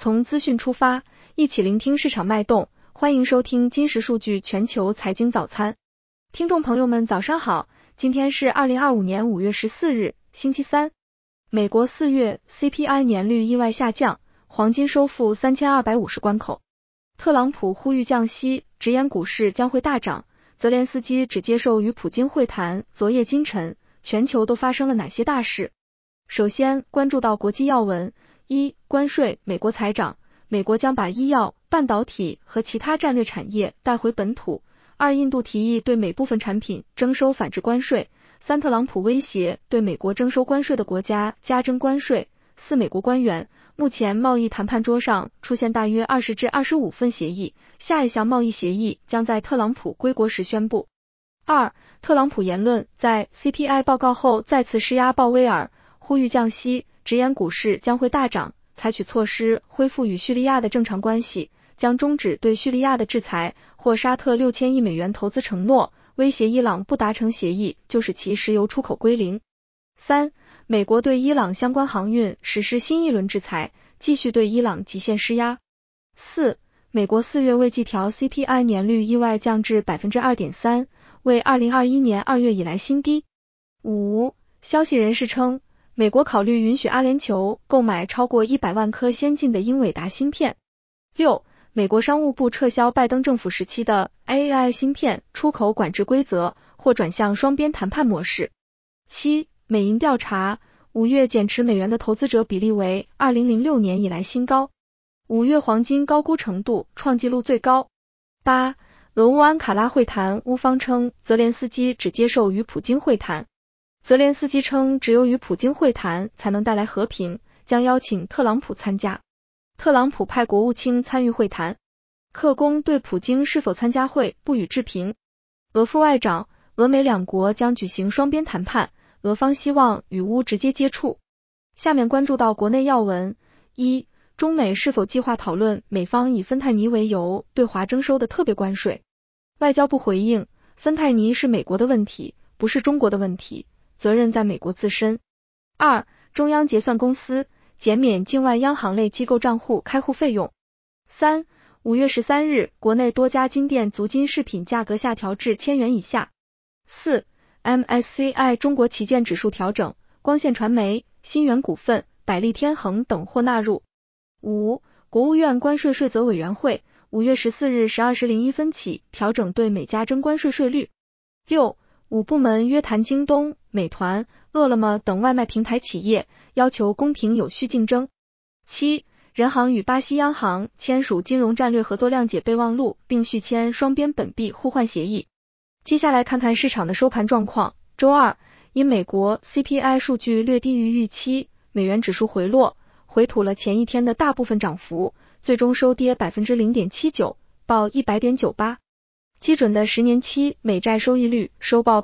从资讯出发，一起聆听市场脉动。欢迎收听金石数据全球财经早餐。听众朋友们早上好，今天是2025年5月14日，星期三。美国4月 CPI 年率意外下降，黄金收复3250关口。特朗普呼吁降息，直言股市将会大涨。泽连斯基只接受与普京会谈，昨夜今晨，全球都发生了哪些大事？首先关注到国际要闻。一、关税，美国财长，美国将把医药、半导体和其他战略产业带回本土。二、印度提议对每部分产品征收反制关税。三、特朗普威胁对美国征收关税的国家加征关税。四、美国官员，目前贸易谈判桌上出现大约20至25份协议，下一项贸易协议将在特朗普归国时宣布。二、特朗普言论在 CPI 报告后再次施压鲍威尔，呼吁降息，直言股市将会大涨，采取措施恢复与叙利亚的正常关系，将终止对叙利亚的制裁，或沙特6000亿美元投资承诺，威胁伊朗不达成协议就使其石油出口归零。三、美国对伊朗相关航运实施新一轮制裁，继续对伊朗极限施压。四、美国4月未季调 CPI 年率意外降至 2.3%， 为2021年2月以来新低。五、消息人士称，美国考虑允许阿联酋购买超过100万颗先进的英伟达芯片。六、美国商务部撤销拜登政府时期的 AI 芯片出口管制规则，或转向双边谈判模式。七、美银调查，5月减持美元的投资者比例为2006年以来新高。5月黄金高估程度创纪录最高。八、俄乌安卡拉会谈，乌方称泽连斯基只接受与普京会谈。泽连斯基称，只有与普京会谈才能带来和平，将邀请特朗普参加。特朗普派国务卿参与会谈。克宫对普京是否参加会不予置评。俄副外长，俄美两国将举行双边谈判，俄方希望与乌直接接触。下面关注到国内要闻。一、中美是否计划讨论美方以芬太尼为由对华征收的特别关税？外交部回应，芬太尼是美国的问题，不是中国的问题，责任在美国自身。二、中央结算公司减免境外央行类机构账户开户费用。三、5月13日，国内多家金店足金饰品价格下调至1000元以下。四、MSCI 中国旗舰指数调整，光线传媒、新源股份、百利天恒等或纳入。五、国务院关税税则委员会5月14日12时01分起调整对美加征关税税率。六、5部门约谈京东、美团、饿了么等外卖平台企业，要求公平有序竞争。七、人行与巴西央行签署金融战略合作谅解备忘录，并续签双边本币互换协议。接下来看看市场的收盘状况。周二，因美国 CPI 数据略低于预期，美元指数回落，回吐了前一天的大部分涨幅，最终收跌 0.79%， 报 100.98。基准的10年期美债收益率收报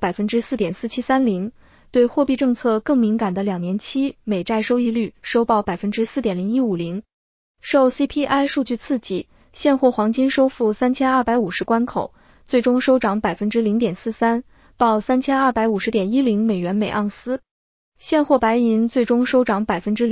4.4730%， 对货币政策更敏感的2年期美债收益率收报 4.0150%。受 CPI 数据刺激，现货黄金收复3250关口，最终收涨 0.43%， 报 3250.10 美元每盎司。现货白银最终收涨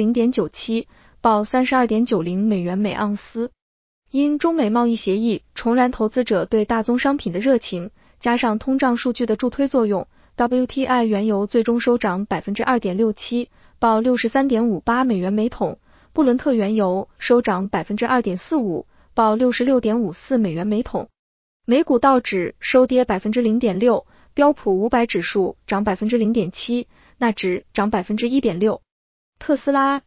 0.97%， 报 32.90 美元每盎司。因中美贸易协议重燃投资者对大宗商品的热情，加上通胀数据的助推作用， WTI 原油最终收涨 2.67%， 报 63.58 美元每桶。布伦特原油收涨 2.45%， 报 66.54 美元每桶。美股道指收跌 0.6%， 标普500指数涨 0.7%， 纳指涨 1.6%。特斯拉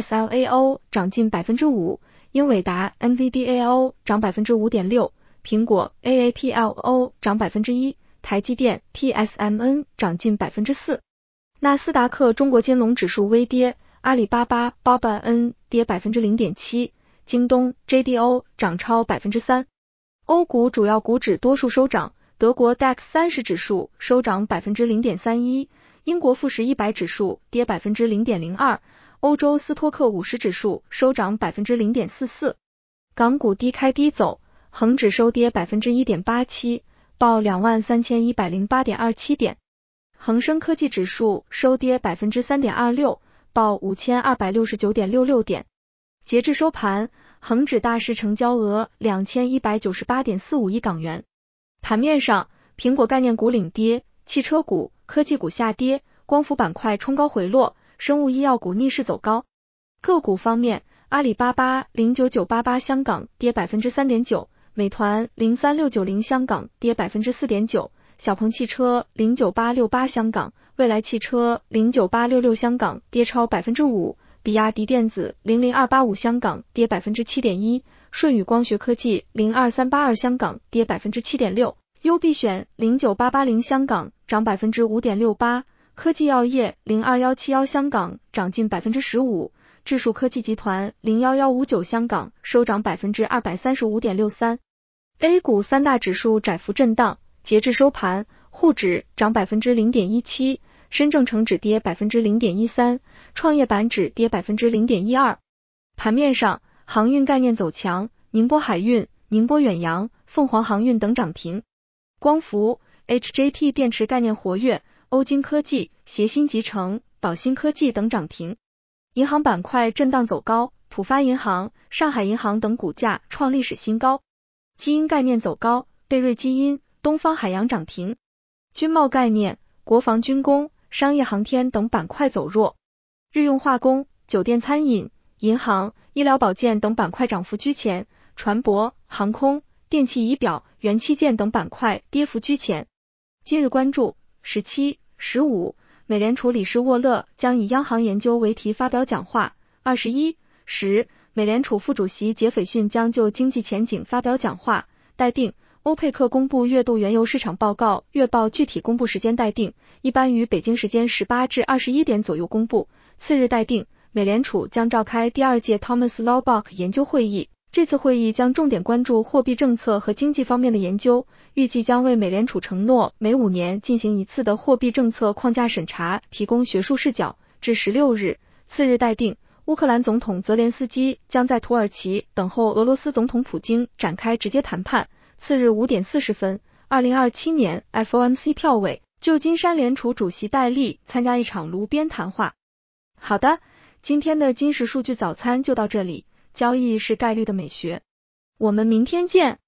TSLAO 涨近 5%， 英伟达 NVDAO 涨 5.6%， 苹果 AAPLO 涨 1%， 台积电 TSMN 涨近 4%。纳斯达克中国金龙指数微跌，阿里巴巴 BABAN 跌 0.7%， 京东 JDO 涨超 3%。欧股主要股指多数收涨，德国 DAX 30指数收涨 0.31%， 英国富时100指数跌 0.02%， 欧洲斯托克50指数收涨 0.44%。港股低开低走，恒指收跌 1.87%， 报 23,108.27 点。恒生科技指数收跌 3.26%， 报 5269.66 点。截至收盘， 恒指大市成交额 2198.45 亿港元。盘面上，苹果概念股领跌，汽车股、科技股下跌，光伏板块冲高回落，生物医药股逆势走高。个股方面，阿里巴巴09988香港跌 3.9%， 美团03690香港跌 4.9%， 小鹏汽车09868香港，蔚来汽车09866香港跌超 5%， 比亚迪电子00285香港跌 7.1%， 舜宇光学科技02382香港跌 7.6%， 优必选09880香港涨 5.68%， 科技药业02171香港涨近 15%， 智数科技集团01159香港收涨 235.63%。 A 股三大指数窄幅震荡，截至收盘，沪指涨 0.17%， 深证成指跌 0.13%， 创业板指跌 0.12%。 盘面上，航运概念走强，宁波海运、宁波远洋、凤凰航运等涨停。光伏、HJT 电池概念活跃，欧金科技、协鑫集成、宝兴科技等涨停。银行板块震荡走高，浦发银行、上海银行等股价创历史新高。基因概念走高，贝瑞基因、东方海洋涨停。军贸概念、国防军工、商业航天等板块走弱。日用化工、酒店餐饮、银行、医疗保健等板块涨幅居前，船舶、航空、电气仪表、元器件等板块跌幅居前。今日关注17、15，美联储理事沃勒将以央行研究为题发表讲话。21、10，美联储副主席杰斐逊将就经济前景发表讲话。待定，欧佩克公布月度原油市场报告，月报具体公布时间待定，一般于北京时间18至21点左右公布。次日待定，美联储将召开第二届 Thomas Laubach 研究会议，这次会议将重点关注货币政策和经济方面的研究，预计将为美联储承诺每5年进行一次的货币政策框架审查提供学术视角。至16日，次日待定，乌克兰总统泽连斯基将在土耳其等候俄罗斯总统普京展开直接谈判。次日5点40分，2027年 FOMC 票委，旧金山联储主席戴利参加一场炉边谈话。好的，今天的金石数据早餐就到这里，交易是概率的美学，我们明天见。